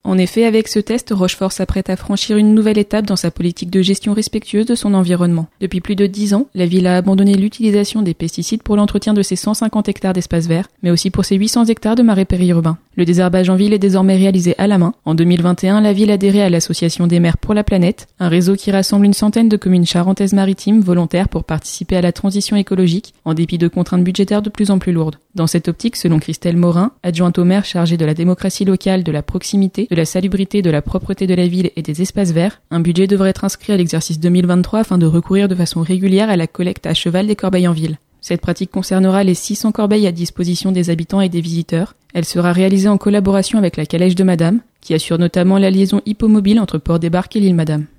En effet, avec ce test, Rochefort s'apprête à franchir une nouvelle étape dans sa politique de gestion respectueuse de son environnement. Depuis plus de 10 ans, la ville a abandonné l'utilisation des pesticides pour l'entretien de ses 150 hectares d'espaces verts, mais aussi pour ses 800 hectares de marais périurbains. Le désherbage en ville est désormais réalisé à la main. En 2021, la ville adhérait à l'Association des maires pour la planète, un réseau qui rassemble une centaine de communes charentaises-maritimes volontaires pour participer à la transition écologique, en dépit de contraintes budgétaires de plus en plus lourdes. Dans cette optique, selon Christelle Morin, adjointe au maire chargée de la démocratie locale, de la proximité, de la salubrité, de la propreté de la ville et des espaces verts, un budget devrait être inscrit à l'exercice 2023 afin de recourir de façon régulière à la collecte à cheval des corbeilles en ville. Cette pratique concernera les 600 corbeilles à disposition des habitants et des visiteurs. Elle sera réalisée en collaboration avec la Calèche de Madame, qui assure notamment la liaison hippomobile entre Port-des-Barques et l'île Madame.